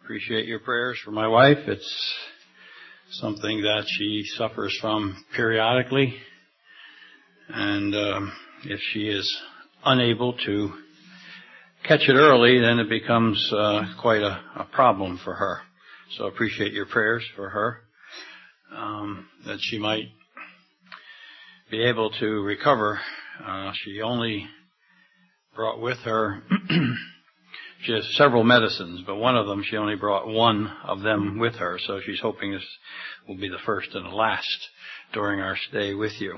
appreciate your prayers for my wife. It's something that she suffers from periodically. And if she is unable to catch it early, then it becomes quite a problem for her. So appreciate your prayers for her, that she might be able to recover. She only brought with her, she has several medicines, but one of them, she only brought one of them with her, so she's hoping this will be the first and the last during our stay with you.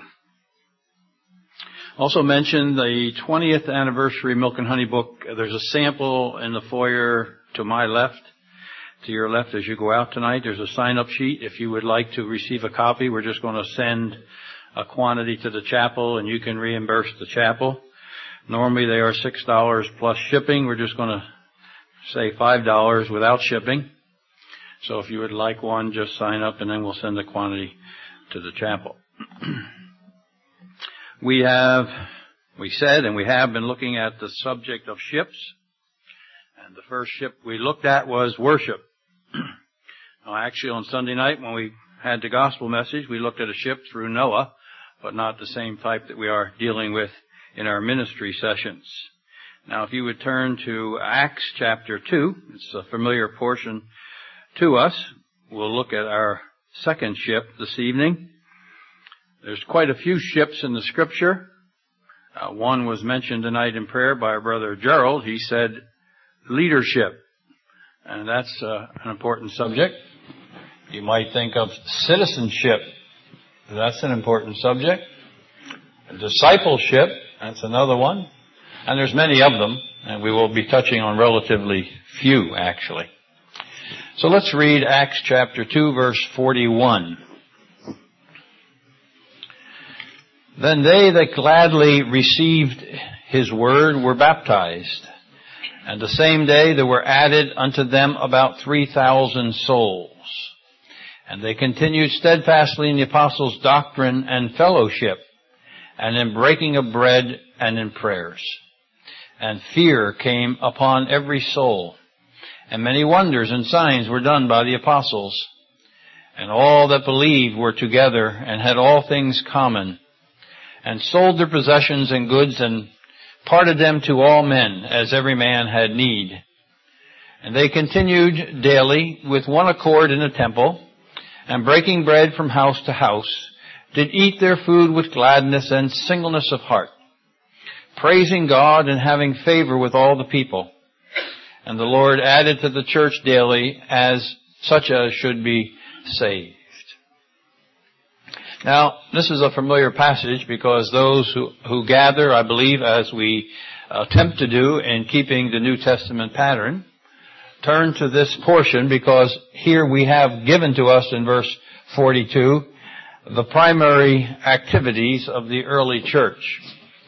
Also mentioned the 20th anniversary Milk and Honey book. There's a sample in the foyer to my left, to your left as you go out tonight. There's a sign-up sheet. If you would like to receive a copy, we're just going to send a quantity to the chapel, and you can reimburse the chapel. Normally they are $6 plus shipping. We're just going to say $5 without shipping. So if you would like one, just sign up, and then we'll send the quantity to the chapel. We have been looking at the subject of ships. And the first ship we looked at was worship. Now, actually, on Sunday night when we had the gospel message, we looked at a ship through Noah, but not the same type that we are dealing with in our ministry sessions. Now, if you would turn to Acts chapter 2, it's a familiar portion to us. We'll look at our second ship this evening. There's quite a few ships in the Scripture. One was mentioned tonight in prayer by our brother Gerald. He said leadership, and that's an important subject. You might think of citizenship. That's an important subject. Discipleship, that's another one. And there's many of them, and we will be touching on relatively few, actually. So let's read Acts chapter 2, verse 41. Then they that gladly received his word were baptized. And the same day there were added unto them about 3,000 souls. And they continued steadfastly in the apostles' doctrine and fellowship, and in breaking of bread and in prayers. And fear came upon every soul. And many wonders and signs were done by the apostles. And all that believed were together and had all things common, and sold their possessions and goods, and parted them to all men, as every man had need. And they continued daily with one accord in the temple, and breaking bread from house to house, did eat their food with gladness and singleness of heart, praising God and having favor with all the people. And the Lord added to the church daily as such as should be saved. Now, this is a familiar passage because those who gather, I believe, as we attempt to do in keeping the New Testament pattern, turn to this portion because here we have given to us in verse 42 the primary activities of the early church.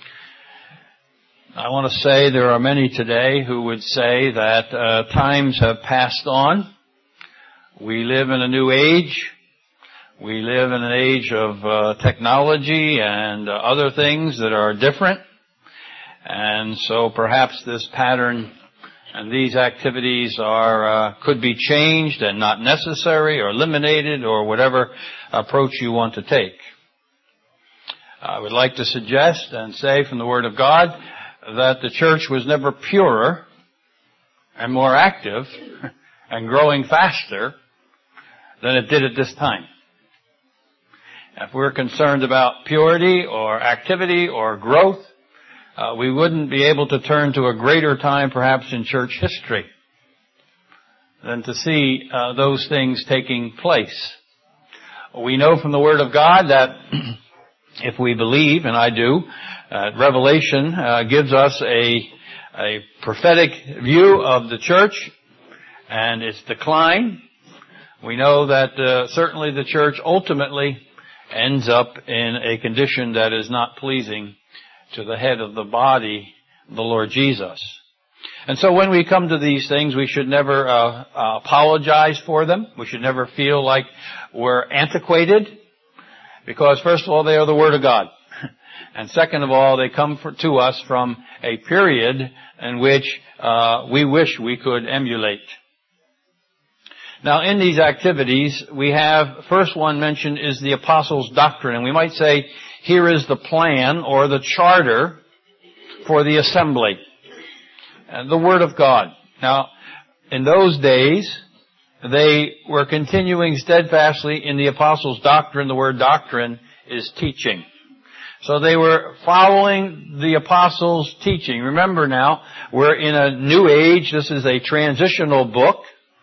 I want to say there are many today who would say that times have passed on. We live in a new age. We live in an age of technology and other things that are different. And so perhaps this pattern and these activities could be changed and not necessary or eliminated or whatever approach you want to take. I would like to suggest and say from the Word of God that the church was never purer and more active and growing faster than it did at this time. If we're concerned about purity or activity or growth, we wouldn't be able to turn to a greater time perhaps in church history than to see those things taking place. We know from the Word of God that if we believe, and I do, Revelation gives us a prophetic view of the church and its decline. We know that certainly the church ultimately ends up in a condition that is not pleasing to the head of the body, the Lord Jesus. And so when we come to these things, we should never apologize for them. We should never feel like we're antiquated, because first of all, they are the Word of God. And second of all, they come to us from a period in which we wish we could emulate. Now, in these activities, we have, first one mentioned is the apostles' doctrine. And we might say, here is the plan or the charter for the assembly. The Word of God. Now, in those days, they were continuing steadfastly in the apostles' doctrine. The word doctrine is teaching. So they were following the apostles' teaching. Remember now, we're in a new age. This is a transitional book.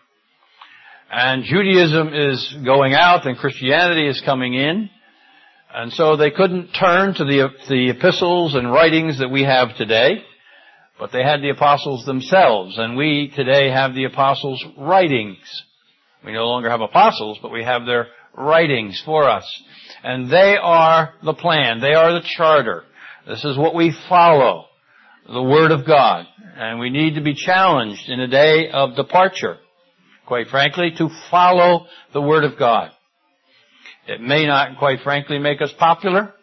And Judaism is going out and Christianity is coming in. And so they couldn't turn to the epistles and writings that we have today. But they had the apostles themselves. And we today have the apostles' writings. We no longer have apostles, but we have their writings for us. And they are the plan. They are the charter. This is what we follow. The Word of God. And we need to be challenged in a day of departure, quite frankly, to follow the Word of God. It may not, quite frankly, make us popular.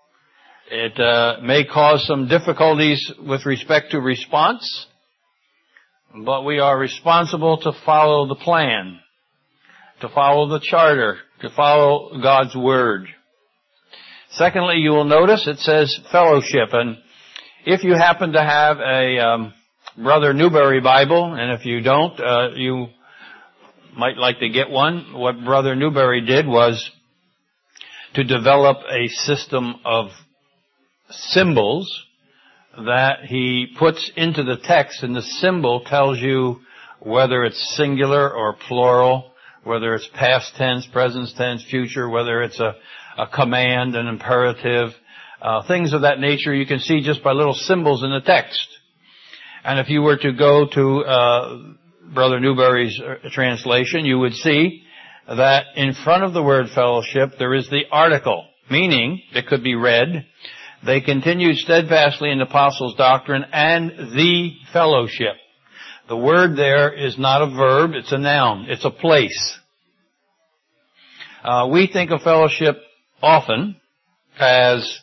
It may cause some difficulties with respect to response. But we are responsible to follow the plan, to follow the charter, to follow God's Word. Secondly, you will notice it says fellowship. And if you happen to have a Brother Newberry Bible, and if you don't, you might like to get one. What Brother Newberry did was to develop a system of symbols that he puts into the text, and the symbol tells you whether it's singular or plural, whether it's past tense, present tense, future, whether it's a command, an imperative, things of that nature you can see just by little symbols in the text. And if you were to go to Brother Newberry's translation, you would see that in front of the word fellowship there is the article, meaning it could be read, they continued steadfastly in the apostles' doctrine and the fellowship. The word there is not a verb, it's a noun, it's a place. We think of fellowship often as,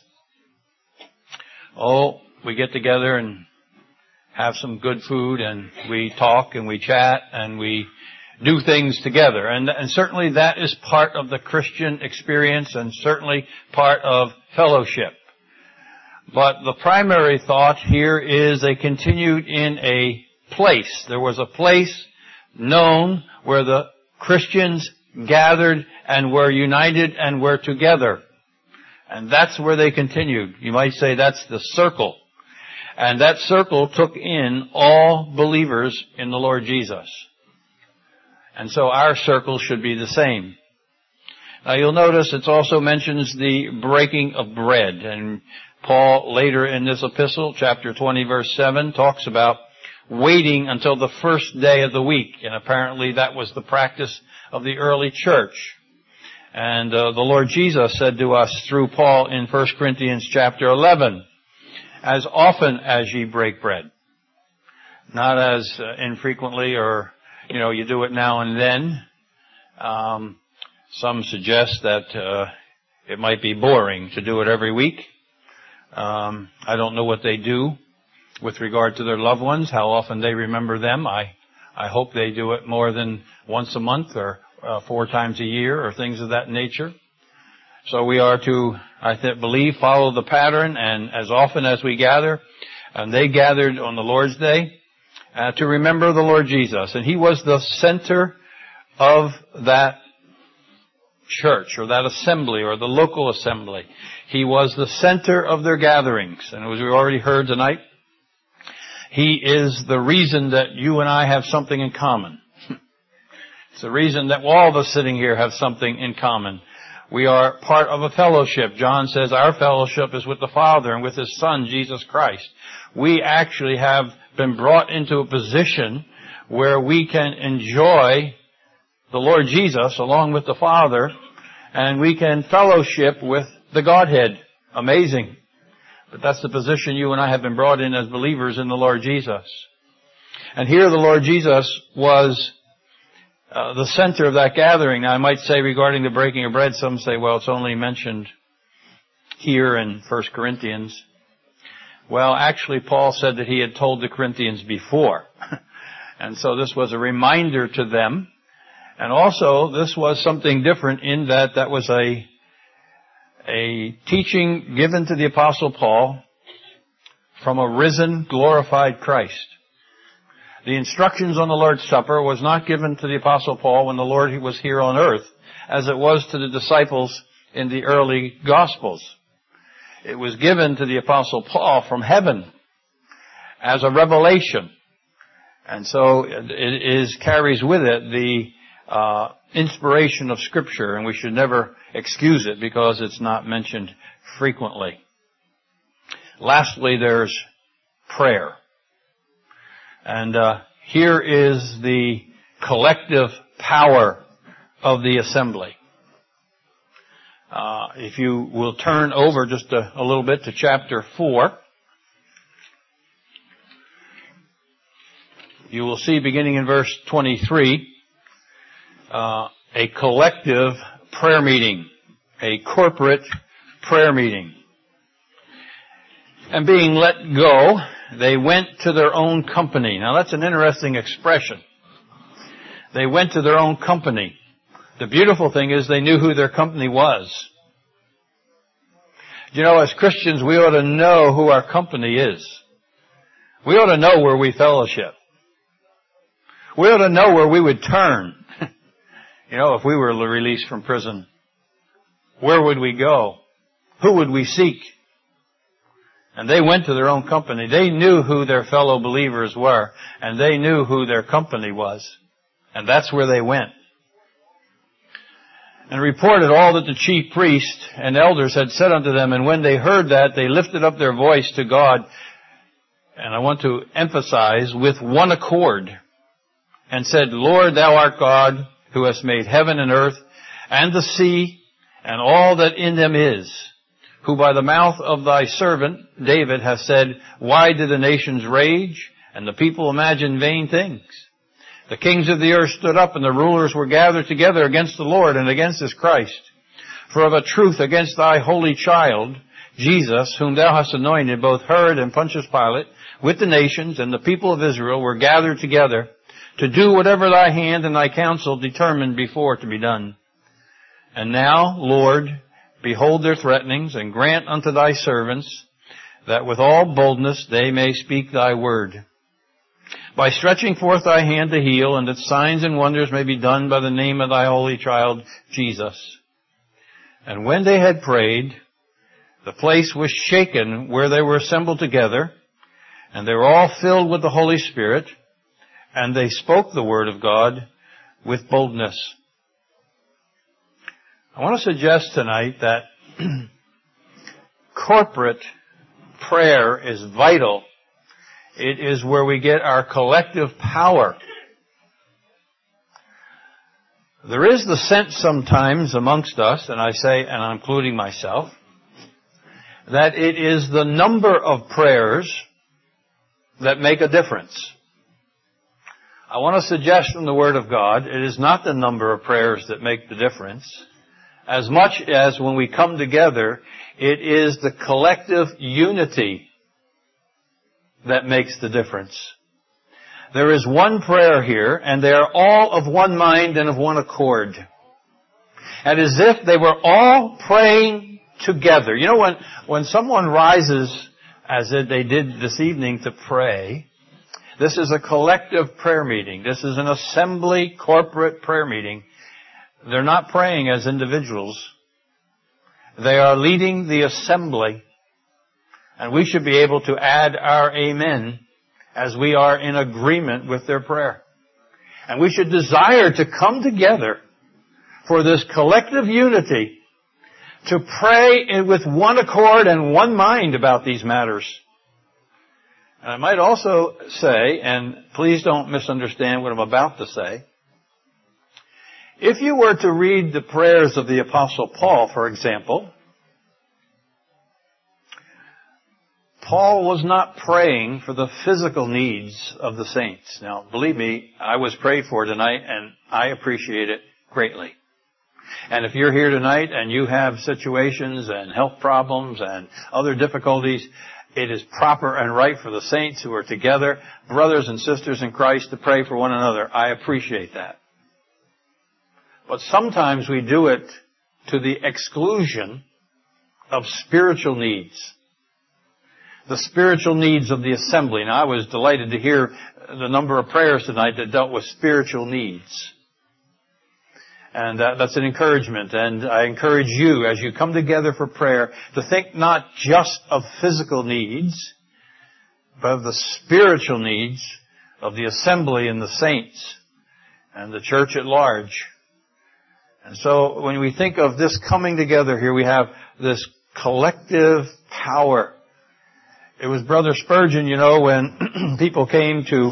we get together and have some good food and we talk and we chat and we do things together. And certainly that is part of the Christian experience and certainly part of fellowship. But the primary thought here is they continued in a place. There was a place known where the Christians gathered and were united and were together. And that's where they continued. You might say that's the circle. And that circle took in all believers in the Lord Jesus. And so our circle should be the same. Now you'll notice it also mentions the breaking of bread. And Paul later in this epistle, chapter 20, verse 7, talks about waiting until the first day of the week. And apparently that was the practice of the early church. And the Lord Jesus said to us through Paul in 1 Corinthians chapter 11, as often as ye break bread. Not as infrequently or, you do it now and then. Some suggest that it might be boring to do it every week. I don't know what they do with regard to their loved ones, how often they remember them. I hope they do it more than once a month or 4 times a year or things of that nature. So we are to, believe, follow the pattern, and as often as we gather, and they gathered on the Lord's Day, to remember the Lord Jesus. And He was the center of that church or that assembly or the local assembly. He was the center of their gatherings. And as we already heard tonight, He is the reason that you and I have something in common. It's the reason that all of us sitting here have something in common. We are part of a fellowship. John says our fellowship is with the Father and with His Son, Jesus Christ. We actually have been brought into a position where we can enjoy the Lord Jesus along with the Father, and we can fellowship with the Godhead. Amazing. But that's the position you and I have been brought in as believers in the Lord Jesus. And here the Lord Jesus was the center of that gathering. Now I might say regarding the breaking of bread, some say, well, it's only mentioned here in 1 Corinthians. Well, actually Paul said that he had told the Corinthians before. And so this was a reminder to them. And also, this was something different in that was a teaching given to the Apostle Paul from a risen, glorified Christ. The instructions on the Lord's Supper was not given to the Apostle Paul when the Lord was here on earth, as it was to the disciples in the early Gospels. It was given to the Apostle Paul from heaven as a revelation. And so it carries with it the inspiration of Scripture, and we should never excuse it because it's not mentioned frequently. Lastly, there's prayer. And here is the collective power of the assembly. If you will turn over just a little bit to chapter 4, you will see, beginning in verse 23, a collective prayer meeting, a corporate prayer meeting. And being let go, they went to their own company. Now that's an interesting expression. They went to their own company. The beautiful thing is they knew who their company was. You know, as Christians, we ought to know who our company is. We ought to know where we fellowship. We ought to know where we would turn. You know, if we were released from prison, where would we go? Who would we seek? And they went to their own company. They knew who their fellow believers were, and they knew who their company was. And that's where they went. And reported all that the chief priests and elders had said unto them. And when they heard that, they lifted up their voice to God. And I want to emphasize, with one accord, and said, Lord, thou art God, who hast made heaven and earth, and the sea, and all that in them is, who by the mouth of thy servant David hath said, why do the nations rage, and the people imagine vain things? The kings of the earth stood up, and the rulers were gathered together against the Lord and against his Christ. For of a truth against thy holy child, Jesus, whom thou hast anointed, both Herod and Pontius Pilate, with the nations and the people of Israel, were gathered together to do whatever thy hand and thy counsel determined before to be done. And now, Lord, behold their threatenings, and grant unto thy servants that with all boldness they may speak thy word, by stretching forth thy hand to heal, and that signs and wonders may be done by the name of thy holy child, Jesus. And when they had prayed, the place was shaken where they were assembled together, and they were all filled with the Holy Spirit, and they spoke the word of God with boldness. I want to suggest tonight that corporate prayer is vital. It is where we get our collective power. There is the sense sometimes amongst us, and I say, and I'm including myself, that it is the number of prayers that make a difference. I want to suggest from the Word of God, it is not the number of prayers that make the difference. As much as when we come together, it is the collective unity that makes the difference. There is one prayer here, and they are all of one mind and of one accord. And as if they were all praying together. You know, when someone rises, as they did this evening, to pray, this is a collective prayer meeting. This is an assembly, corporate prayer meeting. They're not praying as individuals. They are leading the assembly. And we should be able to add our amen as we are in agreement with their prayer. And we should desire to come together for this collective unity to pray with one accord and one mind about these matters. And I might also say, and please don't misunderstand what I'm about to say, if you were to read the prayers of the Apostle Paul, for example, Paul was not praying for the physical needs of the saints. Now, believe me, I was prayed for tonight, and I appreciate it greatly. And if you're here tonight and you have situations and health problems and other difficulties, it is proper and right for the saints who are together, brothers and sisters in Christ, to pray for one another. I appreciate that. But sometimes we do it to the exclusion of spiritual needs. The spiritual needs of the assembly. Now, I was delighted to hear the number of prayers tonight that dealt with spiritual needs. And that's an encouragement. And I encourage you, as you come together for prayer, to think not just of physical needs, but of the spiritual needs of the assembly and the saints and the church at large. And so when we think of this coming together here, we have this collective power. It was Brother Spurgeon, when people came to,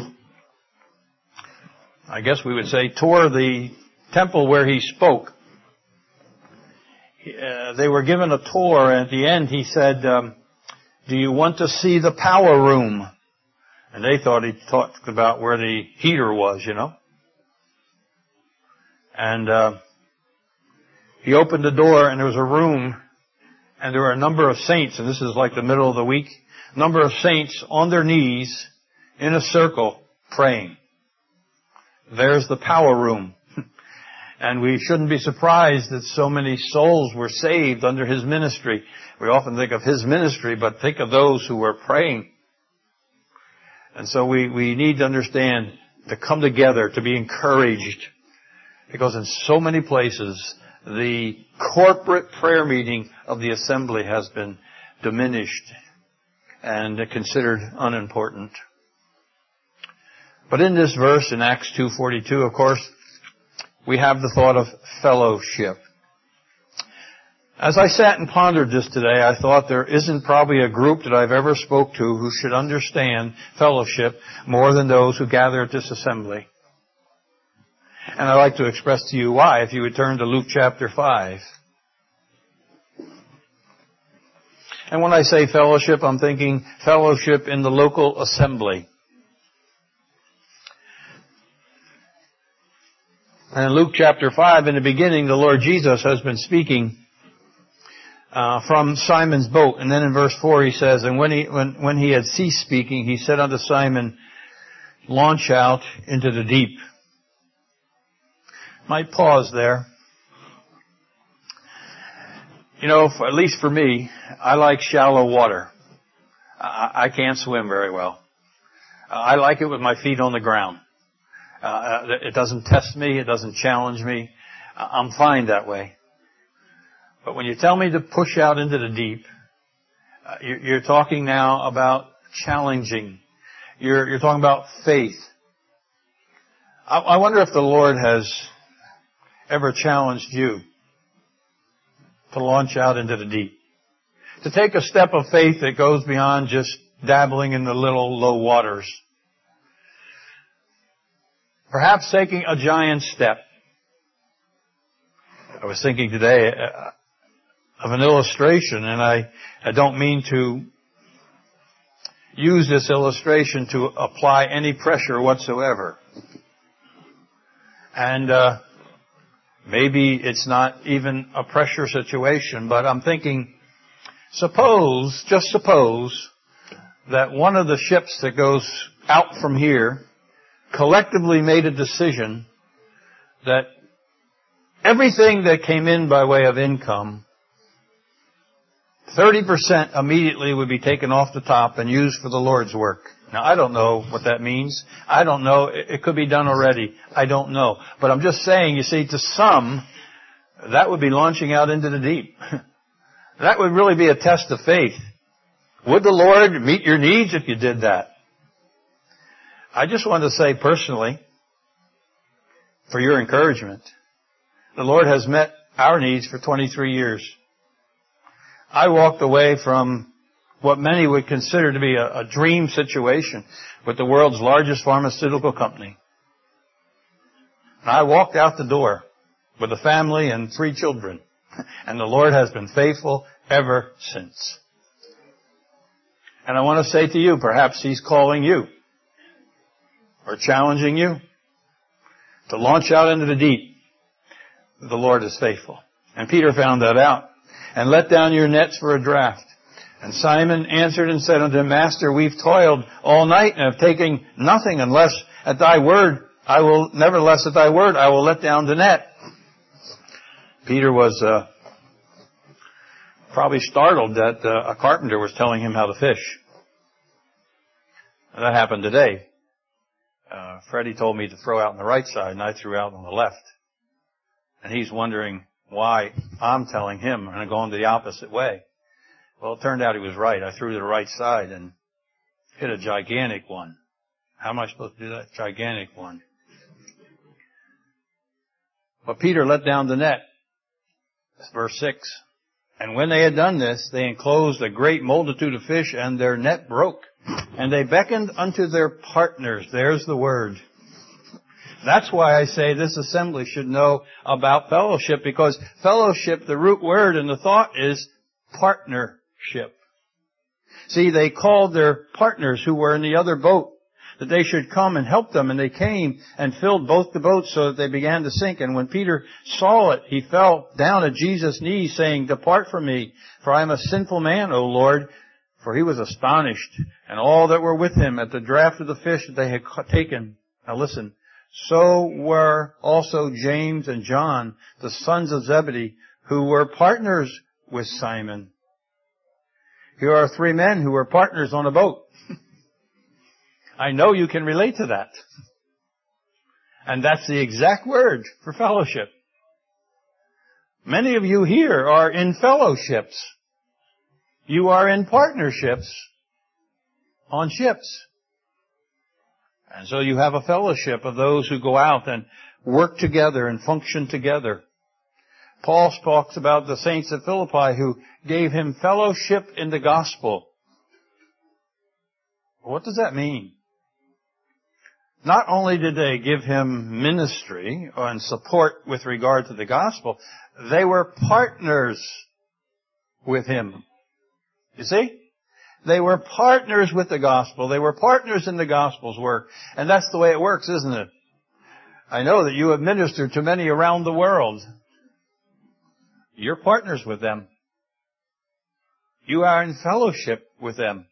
I guess we would say, tour the temple where he spoke. They were given a tour, and at the end he said, do you want to see the power room? And they thought he talked about where the heater was, And he opened the door, and there was a room, and there were a number of saints, and this is like the middle of the week, number of saints on their knees in a circle praying. There's the power room. And we shouldn't be surprised that so many souls were saved under his ministry. We often think of his ministry, but think of those who were praying. And so we need to understand, to come together, to be encouraged. Because in so many places, the corporate prayer meeting of the assembly has been diminished and considered unimportant. But in this verse, in Acts 2:42, of course, we have the thought of fellowship. As I sat and pondered this today, I thought there isn't probably a group that I've ever spoke to who should understand fellowship more than those who gather at this assembly. And I'd like to express to you why, if you would turn to Luke chapter 5. And when I say fellowship, I'm thinking fellowship in the local assembly. And in Luke chapter 5, in the beginning, the Lord Jesus has been speaking from Simon's boat. And then in verse 4 he says, and when he had ceased speaking, he said unto Simon, launch out into the deep. Might pause there. At least for me, I like shallow water. I can't swim very well. I like it with my feet on the ground. It doesn't test me. It doesn't challenge me. I'm fine that way. But when you tell me to push out into the deep, you're talking now about challenging. You're talking about faith. I wonder if the Lord has ever challenged you to launch out into the deep. To take a step of faith that goes beyond just dabbling in the little low waters. Perhaps taking a giant step. I was thinking today of an illustration, and I don't mean to use this illustration to apply any pressure whatsoever. And maybe it's not even a pressure situation, but I'm thinking, just suppose that one of the ships that goes out from here collectively made a decision that everything that came in by way of income, 30% immediately would be taken off the top and used for the Lord's work. Now, I don't know what that means. I don't know. It could be done already. I don't know. But I'm just saying, you see, to some, that would be launching out into the deep. That would really be a test of faith. Would the Lord meet your needs if you did that? I just want to say personally, for your encouragement, the Lord has met our needs for 23 years. I walked away from what many would consider to be a dream situation with the world's largest pharmaceutical company. And I walked out the door with a family and 3 children. And the Lord has been faithful ever since. And I want to say to you, perhaps He's calling you or challenging you to launch out into the deep. The Lord is faithful. And Peter found that out. And let down your nets for a draught. And Simon answered and said unto him, Master, we've toiled all night and have taken nothing nevertheless at thy word I will let down the net. Peter was probably startled that a carpenter was telling him how to fish. And that happened today. Freddie told me to throw out on the right side, and I threw out on the left. And he's wondering why I'm telling him and I'm going the opposite way. Well, it turned out he was right. I threw to the right side and hit a gigantic one. How am I supposed to do that? Gigantic one. But Peter let down the net. Verse 6. And when they had done this, they enclosed a great multitude of fish, and their net broke. And they beckoned unto their partners. There's the word. That's why I say this assembly should know about fellowship, because fellowship, the root word and the thought is partnership. See, they called their partners who were in the other boat that they should come and help them, and they came and filled both the boats so that they began to sink. And when Peter saw it, he fell down at Jesus' knees, saying, Depart from me, for I am a sinful man, O Lord. For he was astonished, and all that were with him at the draught of the fish that they had taken. Now listen, so were also James and John, the sons of Zebedee, who were partners with Simon. Here are three men who were partners on a boat. I know you can relate to that. And that's the exact word for fellowship. Many of you here are in fellowships. You are in partnerships on ships. And so you have a fellowship of those who go out and work together and function together. Paul talks about the saints at Philippi who gave him fellowship in the gospel. What does that mean? Not only did they give him ministry and support with regard to the gospel, they were partners with him. You see? They were partners with the gospel. They were partners in the gospel's work. And that's the way it works, isn't it? I know that you have ministered to many around the world. You're partners with them. You are in fellowship with them.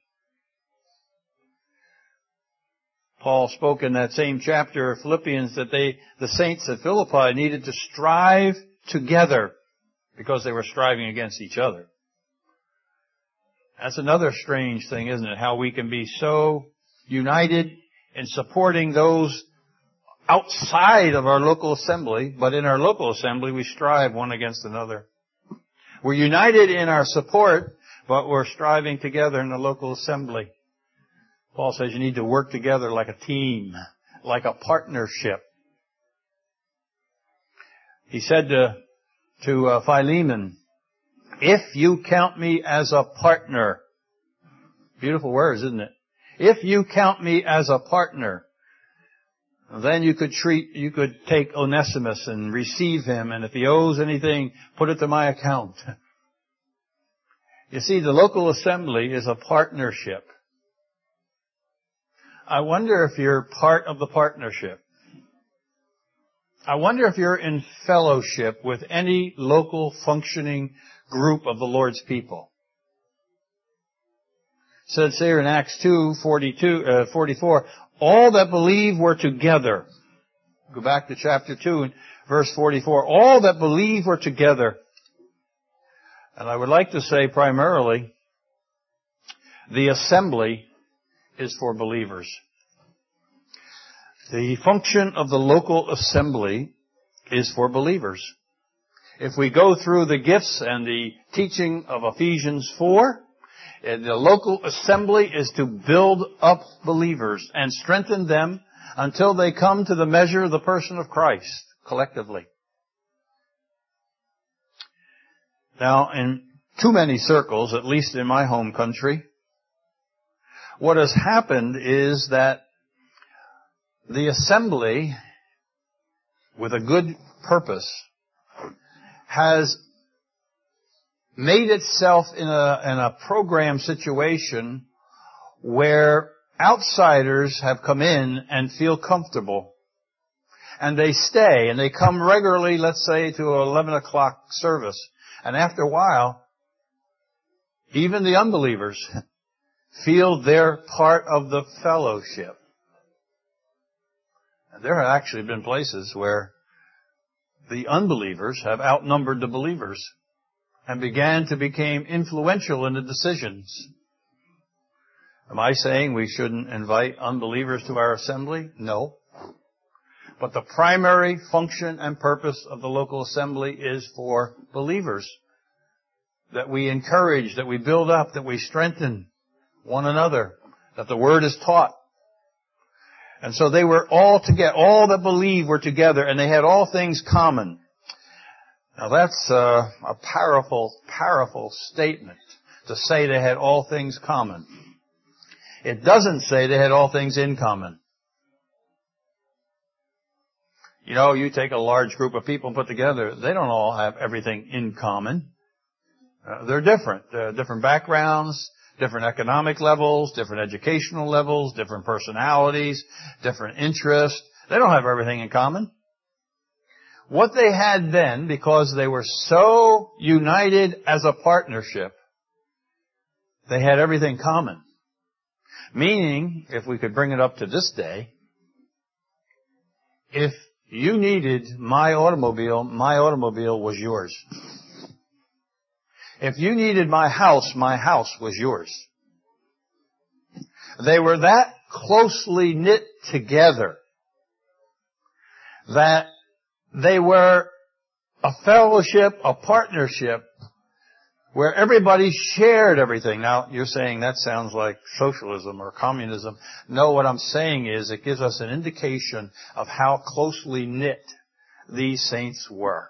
Paul spoke in that same chapter of Philippians that the saints at Philippi needed to strive together because they were striving against each other. That's another strange thing, isn't it? How we can be so united in supporting those outside of our local assembly, but in our local assembly we strive one against another. We're united in our support, but we're striving together in the local assembly. Paul says you need to work together like a team, like a partnership. He said to Philemon, if you count me as a partner. Beautiful words, isn't it? If you count me as a partner, then you could take Onesimus and receive him, and if he owes anything, put it to my account. You see, the local assembly is a partnership. I wonder if you're part of the partnership. I wonder if you're in fellowship with any local functioning group of the Lord's people. It says here in Acts 2:44, all that believe were together. Go back to chapter 2 and verse 44. All that believe were together. And I would like to say primarily, the assembly is for believers. The function of the local assembly is for believers. If we go through the gifts and the teaching of Ephesians 4, the local assembly is to build up believers and strengthen them until they come to the measure of the person of Christ collectively. Now, in too many circles, at least in my home country, what has happened is that the assembly, with a good purpose, has made itself in a program situation where outsiders have come in and feel comfortable. And they stay, and they come regularly, let's say, to an 11 o'clock service. And after a while, even the unbelievers feel they're part of the fellowship. And there have actually been places where the unbelievers have outnumbered the believers and began to become influential in the decisions. Am I saying we shouldn't invite unbelievers to our assembly? No. But the primary function and purpose of the local assembly is for believers. That we encourage, that we build up, that we strengthen one another, that the Word is taught. And so they were all together, all that believed were together, and they had all things common. Now that's a powerful, powerful statement to say they had all things common. It doesn't say they had all things in common. You know, you take a large group of people and put together, they don't all have everything in common. They're different. Different backgrounds, different economic levels, different educational levels, different personalities, different interests. They don't have everything in common. What they had then, because they were so united as a partnership, they had everything common. Meaning, if we could bring it up to this day, if you needed my automobile was yours. If you needed my house was yours. They were that closely knit together that they were a fellowship, a partnership, where everybody shared everything. Now, you're saying that sounds like socialism or communism. No, what I'm saying is it gives us an indication of how closely knit these saints were.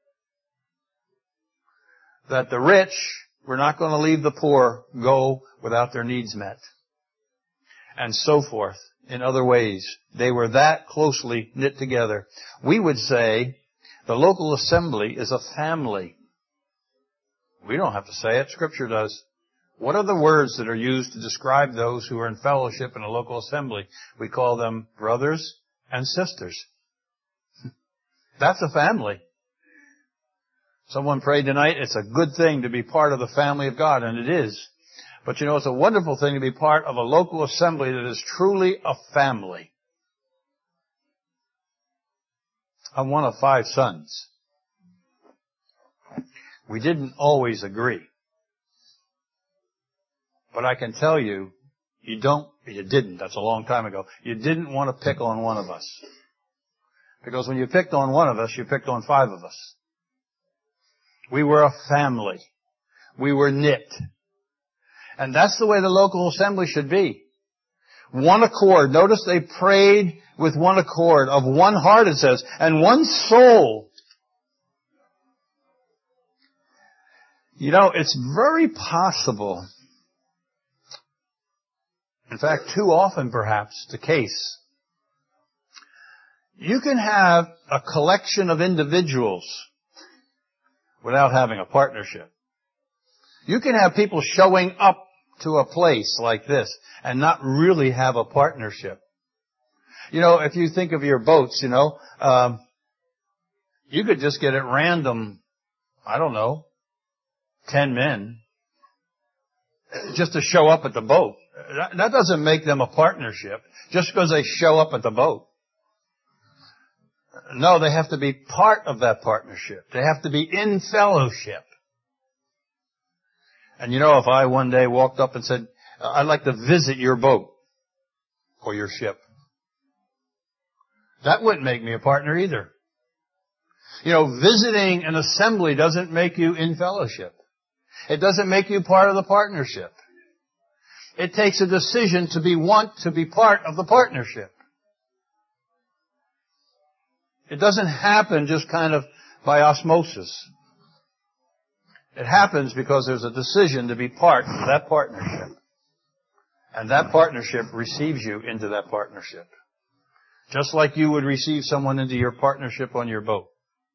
That the rich were not going to leave the poor go without their needs met. And so forth. In other ways, they were that closely knit together. We would say the local assembly is a family. We don't have to say it. Scripture does. What are the words that are used to describe those who are in fellowship in a local assembly? We call them brothers and sisters. That's a family. Someone prayed tonight, it's a good thing to be part of the family of God, and it is. But you know, it's a wonderful thing to be part of a local assembly that is truly a family. I'm one of 5 sons. We didn't always agree. But I can tell you, you didn't, that's a long time ago, you didn't want to pick on one of us. Because when you picked on one of us, you picked on 5 of us. We were a family. We were knit. And that's the way the local assembly should be. One accord. Notice they prayed with one accord, of one heart it says, and one soul. You know, it's very possible, in fact, too often perhaps the case, you can have a collection of individuals without having a partnership. You can have people showing up to a place like this and not really have a partnership. You know, if you think of your boats, you know, you could just get at random, I don't know, 10 men just to show up at the boat. That doesn't make them a partnership just because they show up at the boat. No, they have to be part of that partnership. They have to be in fellowship. And you know, if I one day walked up and said, I'd like to visit your boat or your ship, that wouldn't make me a partner either. You know, visiting an assembly doesn't make you in fellowship. It doesn't make you part of the partnership. It takes a decision to want to be part of the partnership. It doesn't happen just kind of by osmosis. It happens because there's a decision to be part of that partnership. And that partnership receives you into that partnership. Just like you would receive someone into your partnership on your boat.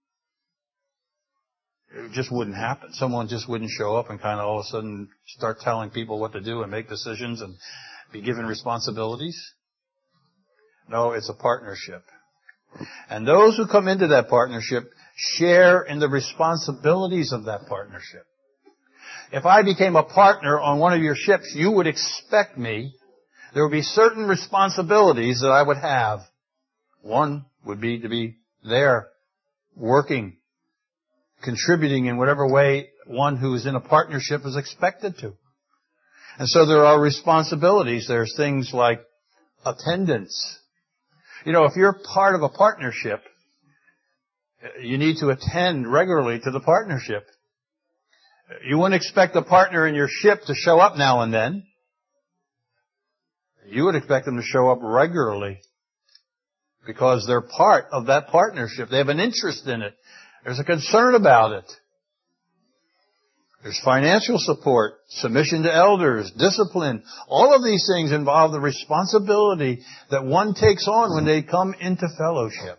It just wouldn't happen. Someone just wouldn't show up and kind of all of a sudden start telling people what to do and make decisions and be given responsibilities. No, it's a partnership. And those who come into that partnership share in the responsibilities of that partnership. If I became a partner on one of your ships, you would expect me, there would be certain responsibilities that I would have. One would be to be there working, contributing in whatever way one who is in a partnership is expected to. And so there are responsibilities. There's things like attendance. If you're part of a partnership, you need to attend regularly to the partnership. You wouldn't expect a partner in your ship to show up now and then. You would expect them to show up regularly because they're part of that partnership. They have an interest in it. There's a concern about it. There's financial support, submission to elders, discipline. All of these things involve the responsibility that one takes on when they come into fellowship.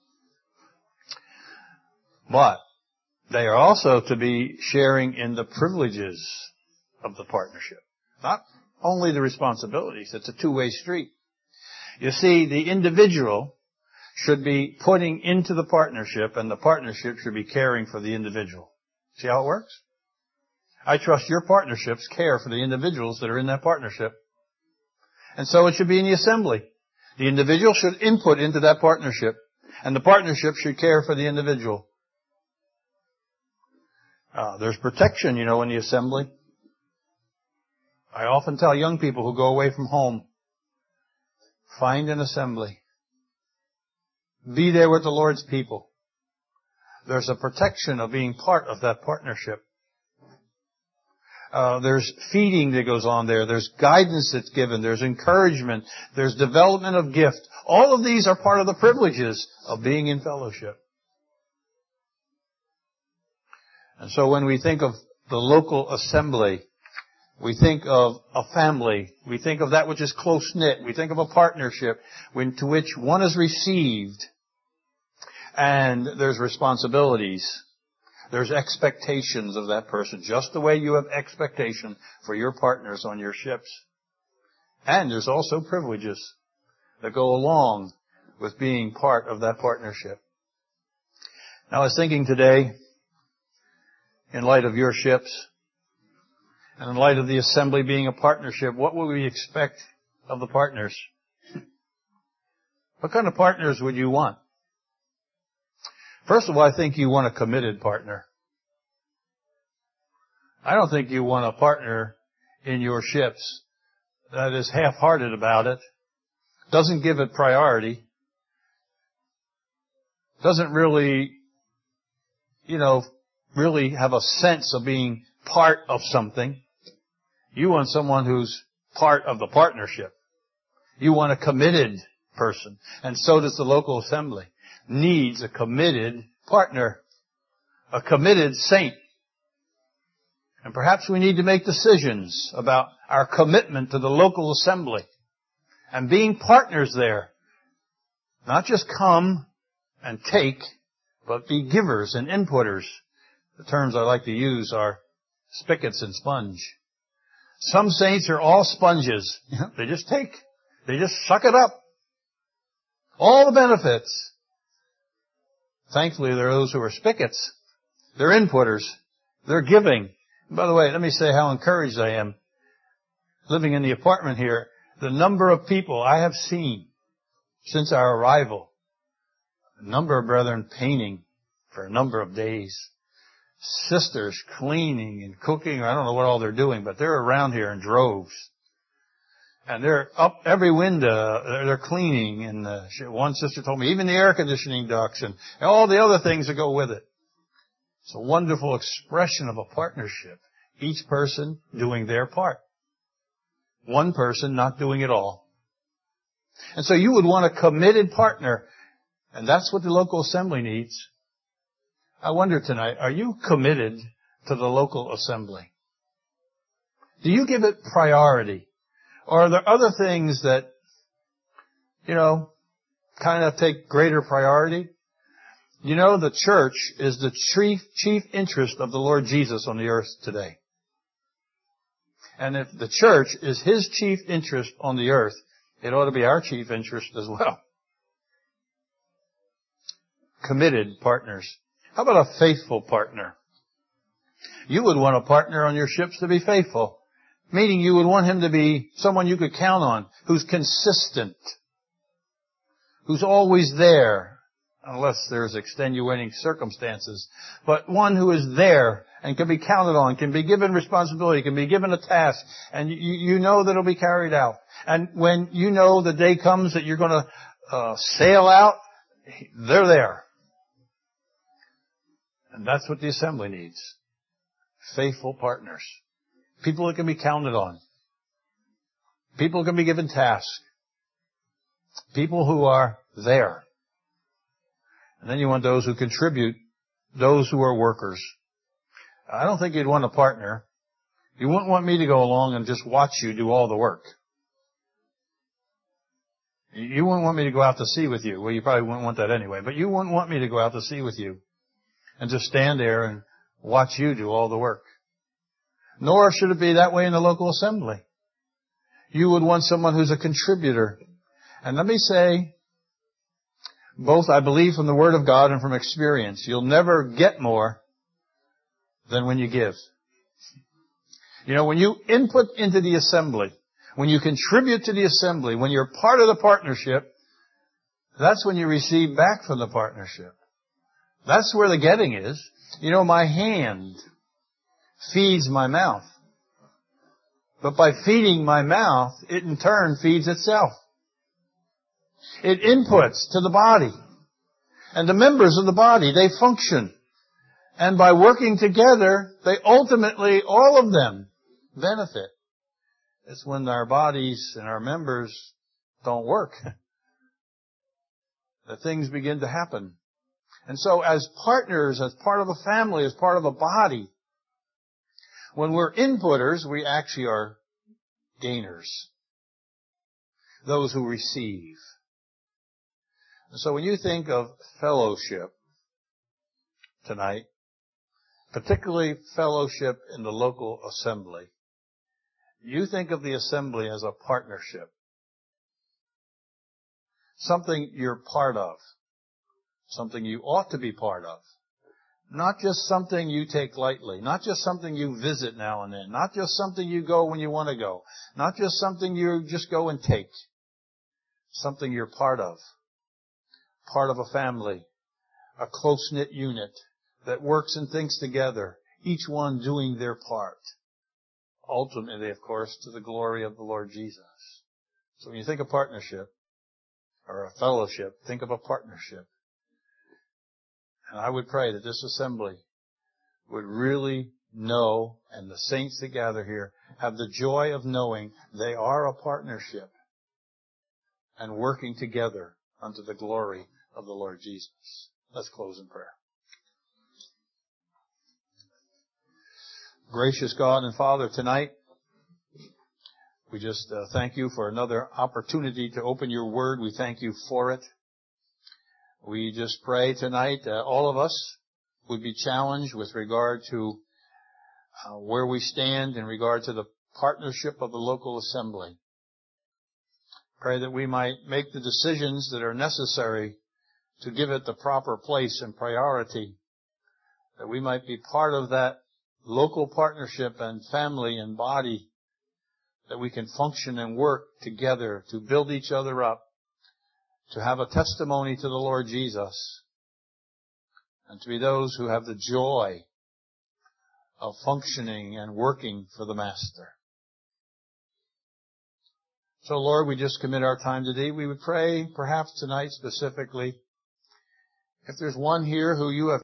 But they are also to be sharing in the privileges of the partnership. Not only the responsibilities. It's a two-way street. You see, the individual should be putting into the partnership, and the partnership should be caring for the individual. See how it works? I trust your partnerships care for the individuals that are in that partnership. And so it should be in the assembly. The individual should input into that partnership, and the partnership should care for the individual. There's protection, in the assembly. I often tell young people who go away from home, find an assembly. Be there with the Lord's people. There's a protection of being part of that partnership. There's feeding that goes on there. There's guidance that's given. There's encouragement. There's development of gift. All of these are part of the privileges of being in fellowship. And so when we think of the local assembly, we think of a family. We think of that which is close-knit. We think of a partnership to which one is received. And there's responsibilities. There's expectations of that person, just the way you have expectation for your partners on your ships. And there's also privileges that go along with being part of that partnership. Now, I was thinking today, in light of your ships, and in light of the assembly being a partnership, what would we expect of the partners? What kind of partners would you want? First of all, I think you want a committed partner. I don't think you want a partner in your ships that is half-hearted about it, doesn't give it priority, doesn't really, really have a sense of being part of something. You want someone who's part of the partnership. You want a committed person. And so does the local assembly. Needs a committed partner, a committed saint. And perhaps we need to make decisions about our commitment to the local assembly and being partners there. Not just come and take, but be givers and inputters. The terms I like to use are spigots and sponge. Some saints are all sponges. They just take. They just suck it up. All the benefits. Thankfully, there are those who are spigots. They're inputters. They're giving. And by the way, let me say how encouraged I am. Living in the apartment here, the number of people I have seen since our arrival, a number of brethren painting for a number of days, sisters cleaning and cooking, I don't know what all they're doing, but they're around here in droves. And they're up every window, they're cleaning, and one sister told me even the air conditioning ducts and all the other things that go with it. It's a wonderful expression of a partnership. Each person doing their part. One person not doing it all. And so you would want a committed partner, and that's what the local assembly needs. I wonder tonight, are you committed to the local assembly? Do you give it priority? Or are there other things that, kind of take greater priority? The church is the chief interest of the Lord Jesus on the earth today. And if the church is His chief interest on the earth, it ought to be our chief interest as well. Committed partners. How about a faithful partner? You would want a partner on your ships to be faithful. Meaning you would want him to be someone you could count on, who's consistent, who's always there. unless there's extenuating circumstances, but one who is there and can be counted on, can be given responsibility, can be given a task, and you know that it'll be carried out. And when you know the day comes that you're going to sail out, they're there. And that's what the assembly needs. Faithful partners. People that can be counted on. People who can be given tasks. People who are there. And then you want those who contribute, those who are workers. I don't think you'd want a partner. You wouldn't want me to go along and just watch you do all the work. You wouldn't want me to go out to sea with you. Well, you probably wouldn't want that anyway. But you wouldn't want me to go out to sea with you and just stand there and watch you do all the work. Nor should it be that way in the local assembly. You would want someone who's a contributor. And let me say, both I believe from the Word of God and from experience, you'll never get more than when you give. You know, when you input into the assembly, when you contribute to the assembly, when you're part of the partnership, that's when you receive back from the partnership. That's where the getting is. You know, my hand feeds my mouth. But by feeding my mouth, it in turn feeds itself. It inputs to the body. And the members of the body, they function. And by working together, they ultimately, all of them, benefit. It's when our bodies and our members don't work that things begin to happen. And so as partners, as part of a family, as part of a body, when we're inputters, we actually are gainers. Those who receive. And so when you think of fellowship tonight, particularly fellowship in the local assembly, you think of the assembly as a partnership. Something you're part of. Something you ought to be part of. Not just something you take lightly. Not just something you visit now and then. Not just something you go when you want to go. Not just something you just go and take. Something you're part of. Part of a family. A close-knit unit that works and thinks together. Each one doing their part. Ultimately, of course, to the glory of the Lord Jesus. So when you think of partnership, or a fellowship, think of a partnership. And I would pray that this assembly would really know, and the saints that gather here have the joy of knowing they are a partnership and working together unto the glory of the Lord Jesus. Let's close in prayer. Gracious God and Father, tonight we just thank you for another opportunity to open your word. We thank you for it. We just pray tonight all of us would be challenged with regard to where we stand in regard to the partnership of the local assembly. Pray that we might make the decisions that are necessary to give it the proper place and priority, that we might be part of that local partnership and family and body, that we can function and work together to build each other up, to have a testimony to the Lord Jesus, and to be those who have the joy of functioning and working for the Master. So, Lord, we just commit our time today. We would pray, perhaps tonight specifically, if there's one here who you have